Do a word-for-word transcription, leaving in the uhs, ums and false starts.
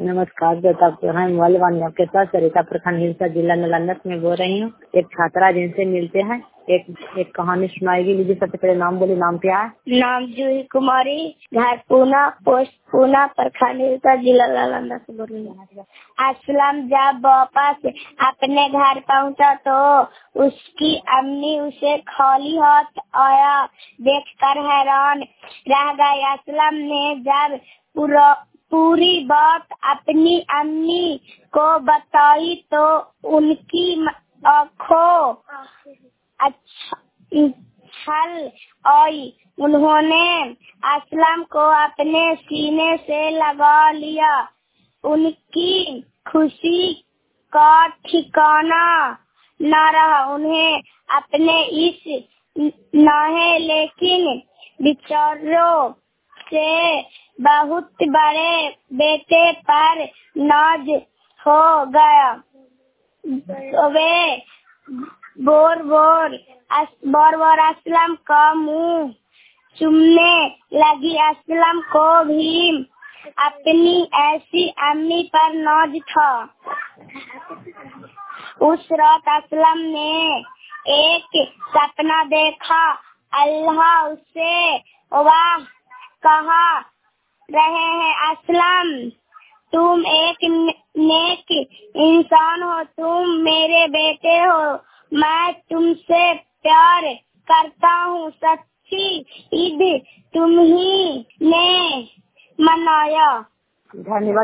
नमस्कार, हम वालीवान गाँव के साथ सरिता प्रखंड हिंसा जिला नालंदा में बोल रही हूँ। एक छात्रा जिनसे मिलते हैं, एक एक कहानी सुनाएगी। लीजिए, सबसे पहले नाम बोली। नाम क्या है? नाम जूही कुमारी, घर पूना, पोस्ट पूना, प्रखंड हिंसा जिला नालंदा से बोल रही हूँ। असलम जब वापस अपने घर पहुंचा तो उसकी अम्मी उसे खाली हाथ आया देखकर हैरान रह गई। असलम ने जब पूरा पूरी बात अपनी अम्मी को बताई तो उनकी आँखों अच्छा छल आई। उन्होंने असलम को अपने सीने से लगा लिया। उनकी खुशी का ठिकाना न रहा। उन्हें अपने इस नहे लेकिन विचारों से बहुत बड़े बेटे पर नाज हो गया। वे बोर बोर बोर बोर असलम का मुंह चूमने लगी। असलम को भी अपनी ऐसी अम्मी पर नाज था। उस रात असलम ने एक सपना देखा। अल्लाह उससे वाह कहा रहे हैं, असलम तुम एक नेक इंसान हो, तुम मेरे बेटे हो, मैं तुमसे प्यार करता हूँ। सच्ची ईद तुम ही ने मनाया। धन्यवाद।